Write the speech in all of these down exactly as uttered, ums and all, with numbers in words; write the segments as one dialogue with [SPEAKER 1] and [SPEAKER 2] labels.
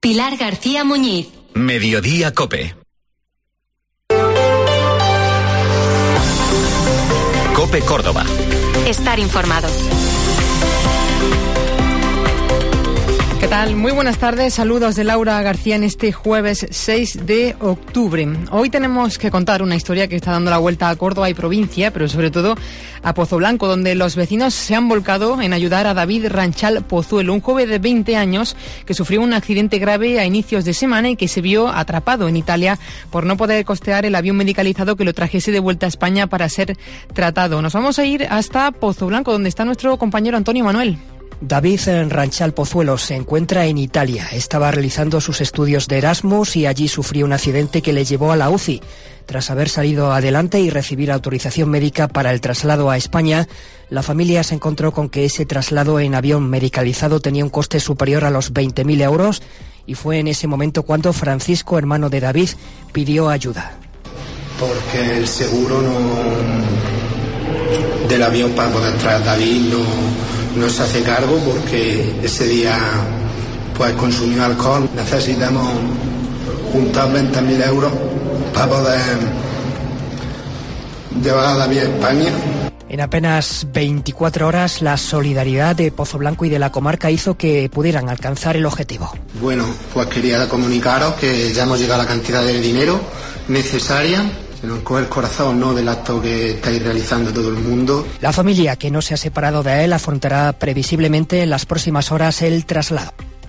[SPEAKER 1] Pilar García Muñiz.
[SPEAKER 2] Mediodía COPE. COPE Córdoba.
[SPEAKER 1] Estar informado.
[SPEAKER 3] ¿Qué tal? Muy buenas tardes, saludos de Laura García en este jueves seis de octubre. Hoy tenemos que contar una historia que está dando la vuelta a Córdoba y provincia, pero sobre todo a Pozoblanco, donde los vecinos se han volcado en ayudar a David Ranchal Pozuelo, un joven de veinte años que sufrió un accidente grave a inicios de semana y que se vio atrapado en Italia por no poder costear el avión medicalizado que lo trajese de vuelta a España para ser tratado. Nos vamos a ir hasta Pozoblanco, donde está nuestro compañero Antonio Manuel.
[SPEAKER 4] David Ranchal Pozuelo se encuentra en Italia. Estaba realizando sus estudios de Erasmus y allí sufrió un accidente que le llevó a la U C I. Tras haber salido adelante y recibir autorización médica para el traslado a España, la familia se encontró con que ese traslado en avión medicalizado tenía un coste superior a los veinte mil euros y fue en ese momento cuando Francisco, hermano de David, pidió ayuda.
[SPEAKER 5] Porque el seguro no del avión para poder traer a David no... no se hace cargo porque ese día pues consumió alcohol. Necesitamos juntar veinte mil euros para poder llevar a David a España.
[SPEAKER 4] En apenas veinticuatro horas, la solidaridad de Pozoblanco y de la comarca hizo que pudieran alcanzar el objetivo.
[SPEAKER 5] Bueno, pues quería comunicaros que ya hemos llegado a la cantidad de dinero necesaria. Se nos coge el corazón, ¿no?, del acto que estáis realizando todo el mundo.
[SPEAKER 4] La familia, que no se ha separado de él, afrontará previsiblemente en las próximas horas el traslado.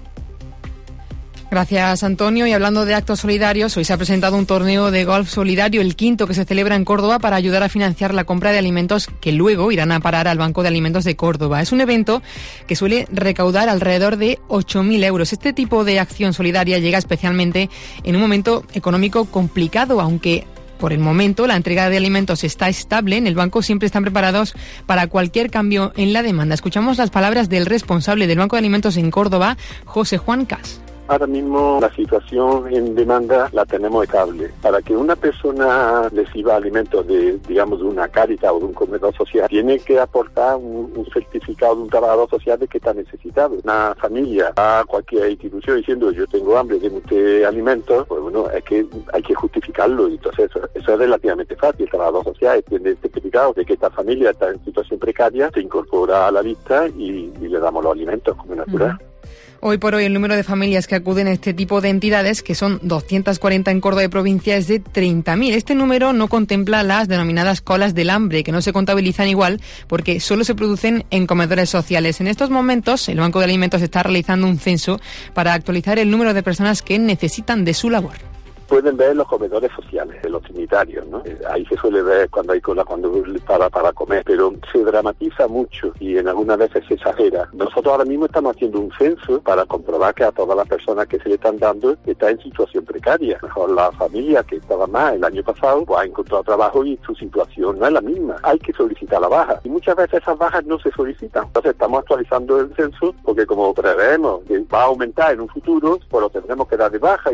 [SPEAKER 3] Gracias, Antonio. Y hablando de actos solidarios, hoy se ha presentado un torneo de golf solidario, el quinto que se celebra en Córdoba, para ayudar a financiar la compra de alimentos que luego irán a parar al Banco de Alimentos de Córdoba. Es un evento que suele recaudar alrededor de ocho mil euros. Este tipo de acción solidaria llega especialmente en un momento económico complicado, aunque por el momento la entrega de alimentos está estable. En el banco siempre están preparados para cualquier cambio en la demanda. Escuchamos las palabras del responsable del Banco de Alimentos en Córdoba, José Juan Cas.
[SPEAKER 6] Ahora mismo la situación en demanda la tenemos estable. Para que una persona reciba alimentos de, digamos, de una Cáritas o de un comedor social, tiene que aportar un, un certificado de un trabajador social de que está necesitado. Una familia a cualquier institución diciendo yo tengo hambre, denme usted alimentos, pues bueno, es que hay que justificarlo. Y entonces eso, eso es relativamente fácil. El trabajador social tiene el certificado de que esta familia está en situación precaria, se incorpora a la lista y, y le damos los alimentos como natural. Uh-huh.
[SPEAKER 3] Hoy por hoy el número de familias que acuden a este tipo de entidades, que son doscientas cuarenta en Córdoba y provincia, es de treinta mil. Este número no contempla las denominadas colas del hambre, que no se contabilizan igual porque solo se producen en comedores sociales. En estos momentos, el Banco de Alimentos está realizando un censo para actualizar el número de personas que necesitan de su labor.
[SPEAKER 6] Pueden ver los comedores sociales, de los trinitarios, ¿no? Ahí se suele ver cuando hay cola, cuando para para comer, pero se dramatiza mucho y en algunas veces se exagera. Nosotros ahora mismo estamos haciendo un censo para comprobar que a todas las personas que se le están dando está en situación precaria. Mejor la familia que estaba más el año pasado pues ha encontrado trabajo y su situación no es la misma. Hay que solicitar la baja y muchas veces esas bajas no se solicitan. Entonces estamos actualizando el censo porque como preveemos que va a aumentar en un futuro, pues lo tendremos que dar de baja.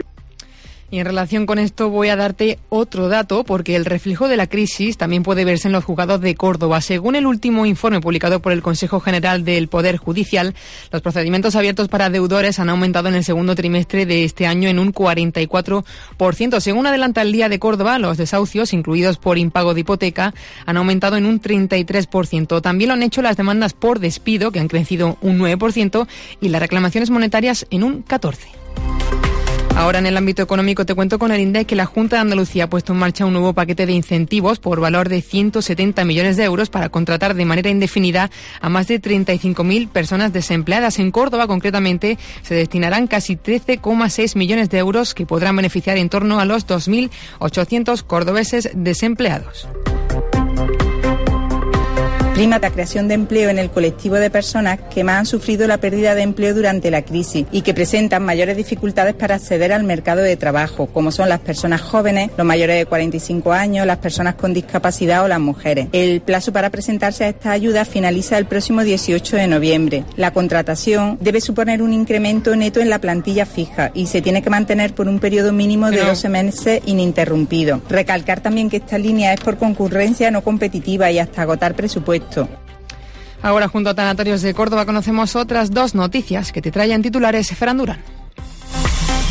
[SPEAKER 3] Y en relación con esto voy a darte otro dato, porque el reflejo de la crisis también puede verse en los juzgados de Córdoba. Según el último informe publicado por el Consejo General del Poder Judicial, los procedimientos abiertos para deudores han aumentado en el segundo trimestre de este año en un cuarenta y cuatro por ciento. Según adelanta el Día de Córdoba, los desahucios, incluidos por impago de hipoteca, han aumentado en un treinta y tres por ciento. También lo han hecho las demandas por despido, que han crecido un nueve por ciento, y las reclamaciones monetarias en un catorce por ciento. Ahora, en el ámbito económico, te cuento con el INDEC que la Junta de Andalucía ha puesto en marcha un nuevo paquete de incentivos por valor de ciento setenta millones de euros para contratar de manera indefinida a más de treinta y cinco mil personas desempleadas. En Córdoba, concretamente, se destinarán casi trece coma seis millones de euros que podrán beneficiar en torno a los dos mil ochocientos cordobeses desempleados.
[SPEAKER 7] Prima la creación de empleo en el colectivo de personas que más han sufrido la pérdida de empleo durante la crisis y que presentan mayores dificultades para acceder al mercado de trabajo, como son las personas jóvenes, los mayores de cuarenta y cinco años, las personas con discapacidad o las mujeres. El plazo para presentarse a esta ayuda finaliza el próximo dieciocho de noviembre. La contratación debe suponer un incremento neto en la plantilla fija y se tiene que mantener por un periodo mínimo de doce meses ininterrumpido. Recalcar también que esta línea es por concurrencia no competitiva y hasta agotar presupuesto.
[SPEAKER 3] Ahora, junto a Tanatorios de Córdoba, conocemos otras dos noticias que te traen titulares Ferran Durán.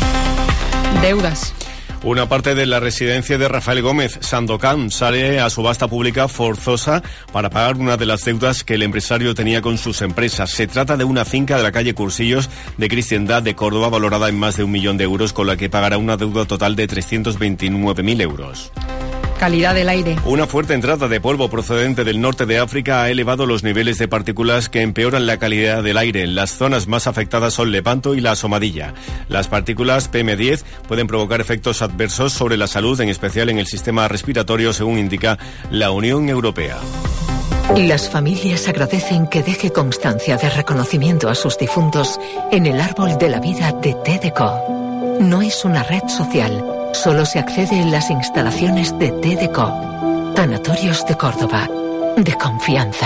[SPEAKER 3] Deudas.
[SPEAKER 8] Una parte de la residencia de Rafael Gómez, Sandokan, sale a subasta pública forzosa para pagar una de las deudas que el empresario tenía con sus empresas. Se trata de una finca de la calle Cursillos de Cristiandad de Córdoba, valorada en más de un millón de euros, con la que pagará una deuda total de trescientos veintinueve mil euros.
[SPEAKER 3] Calidad del aire.
[SPEAKER 8] Una fuerte entrada de polvo procedente del norte de África ha elevado los niveles de partículas que empeoran la calidad del aire. Las zonas más afectadas son Lepanto y la Somadilla. Las partículas P M diez pueden provocar efectos adversos sobre la salud, en especial en el sistema respiratorio, según indica la Unión Europea.
[SPEAKER 9] Las familias agradecen que deje constancia de reconocimiento a sus difuntos en el árbol de la vida de T D C O. No es una red social. Solo se accede en las instalaciones de T D C O. Tanatorios de Córdoba. De confianza.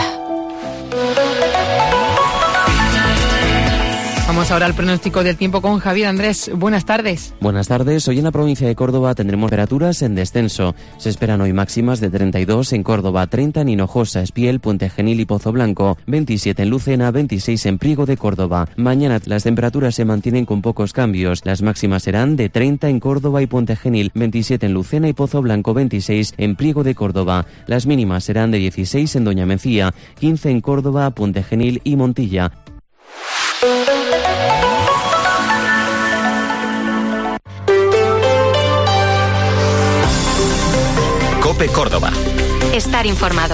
[SPEAKER 3] Vamos ahora al pronóstico del tiempo con Javier Andrés. Buenas tardes.
[SPEAKER 10] Buenas tardes. Hoy en la provincia de Córdoba tendremos temperaturas en descenso. Se esperan hoy máximas de treinta y dos en Córdoba, treinta en Hinojosa, Espiel, Puente Genil y Pozo Blanco, veintisiete en Lucena, veintiséis en Priego de Córdoba. Mañana las temperaturas se mantienen con pocos cambios. Las máximas serán de treinta en Córdoba y Puente Genil, veintisiete en Lucena y Pozo Blanco, veintiséis en Priego de Córdoba. Las mínimas serán de dieciséis en Doña Mencía, quince en Córdoba, Puente Genil y Montilla.
[SPEAKER 2] COPE Córdoba.
[SPEAKER 1] Estar informado.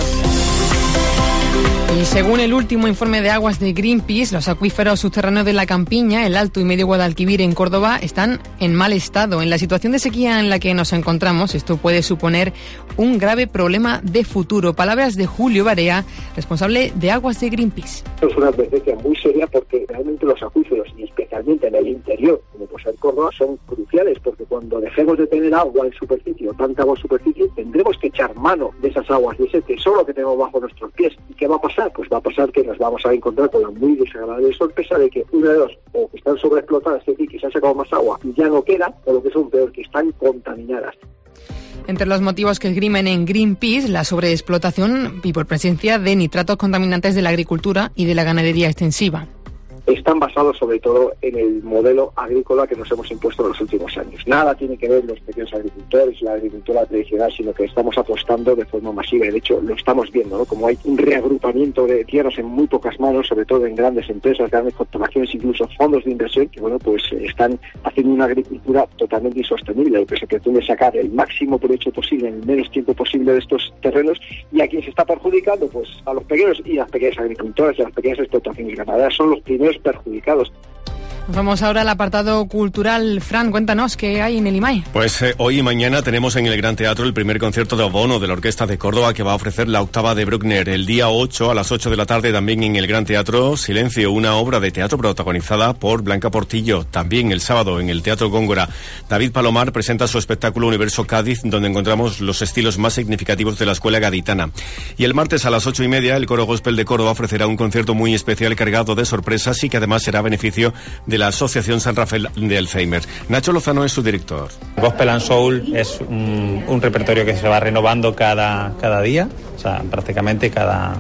[SPEAKER 3] Y según el último informe de aguas de Greenpeace, los acuíferos subterráneos de la Campiña, el Alto y Medio Guadalquivir en Córdoba están en mal estado. En la situación de sequía en la que nos encontramos, esto puede suponer un grave problema de futuro. Palabras de Julio Barea, responsable de aguas de Greenpeace.
[SPEAKER 11] Es una advertencia muy seria porque realmente los acuíferos, y especialmente en el interior, como puede ser Córdoba, son cruciales, porque cuando dejemos de tener agua en superficie o tanta agua en superficie, tendremos que echar mano de esas aguas, de ese tesoro que tenemos bajo nuestros pies. ¿Y qué va a pasar? Pues va a pasar que nos vamos a encontrar con la muy desagradable sorpresa de que una de dos, o que están sobreexplotadas, es decir, que se ha sacado más agua y ya no queda, o lo que es aún peor, que están contaminadas.
[SPEAKER 3] Entre los motivos que esgrimen en Greenpeace, la sobreexplotación y por presencia de nitratos contaminantes de la agricultura y de la ganadería extensiva.
[SPEAKER 11] Están basados sobre todo en el modelo agrícola que nos hemos impuesto en los últimos años. Nada tiene que ver los pequeños agricultores, la agricultura tradicional, sino que estamos apostando de forma masiva. Y de hecho lo estamos viendo, ¿no? Como hay un reagrupamiento de tierras en muy pocas manos, sobre todo en grandes empresas, grandes corporaciones, incluso fondos de inversión, que bueno, pues están haciendo una agricultura totalmente insostenible, lo que se pretende sacar el máximo provecho posible en el menos tiempo posible de estos terrenos. Y a quien se está perjudicando, pues a los pequeños y las pequeñas agricultoras y a las pequeñas explotaciones ganaderas son los primeros perjudicados.
[SPEAKER 3] Nos vamos ahora al apartado cultural. Fran, cuéntanos qué hay en el I M A E.
[SPEAKER 8] Pues eh, hoy y mañana tenemos en el Gran Teatro el primer concierto de obono de la Orquesta de Córdoba, que va a ofrecer la octava de Bruckner. El día ocho a las ocho de la tarde también en el Gran Teatro Silencio, una obra de teatro protagonizada por Blanca Portillo. También el sábado en el Teatro Góngora, David Palomar presenta su espectáculo Universo Cádiz, donde encontramos los estilos más significativos de la escuela gaditana. Y el martes a las ocho y media el Coro Gospel de Córdoba ofrecerá un concierto muy especial cargado de sorpresas y que además será a beneficio de la Asociación San Rafael de Alzheimer. Nacho Lozano es su director.
[SPEAKER 12] Gospel and Soul es un, un repertorio que se va renovando cada, cada día, o sea, prácticamente cada,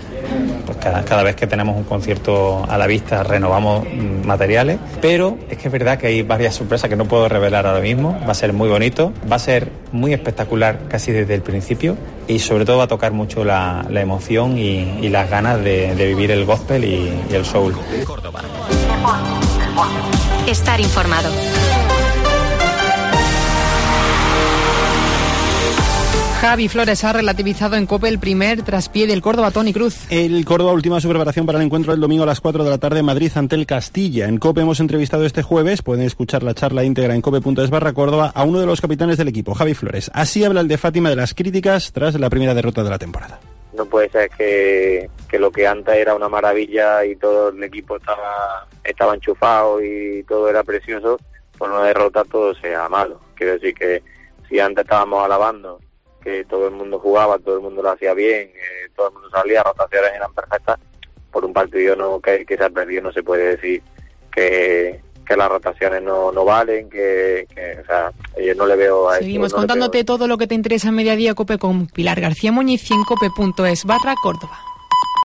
[SPEAKER 12] pues cada, cada vez que tenemos un concierto a la vista renovamos materiales, pero es que es verdad que hay varias sorpresas que no puedo revelar ahora mismo. Va a ser muy bonito, va a ser muy espectacular casi desde el principio y sobre todo va a tocar mucho la, la emoción y, y las ganas de, de vivir el gospel y, y el soul.
[SPEAKER 2] Córdoba.
[SPEAKER 1] Estar informado.
[SPEAKER 3] Javi Flores ha relativizado en COPE el primer traspié del Córdoba Toni Cruz.
[SPEAKER 13] El Córdoba última su preparación para el encuentro del domingo a las cuatro de la tarde en Madrid ante el Castilla. En COPE hemos entrevistado este jueves, pueden escuchar la charla íntegra en cope.es barra Córdoba, a uno de los capitanes del equipo, Javi Flores. Así habla el de Fátima de las críticas tras la primera derrota de la temporada.
[SPEAKER 14] No puede ser que, que lo que antes era una maravilla y todo el equipo estaba, estaba enchufado y todo era precioso, por una derrota todo sea malo. Quiero decir que si antes estábamos alabando que todo el mundo jugaba, todo el mundo lo hacía bien, eh, todo el mundo salía, rotaciones eran perfectas, por un partido no que, que se ha perdido no se puede decir que, que las rotaciones no, no valen, que, que o sea, yo no le veo a
[SPEAKER 3] Seguimos
[SPEAKER 14] eso, no
[SPEAKER 3] contándote todo lo que te interesa en Mediodía COPE con Pilar García Muñiz y en cope.es barra Córdoba.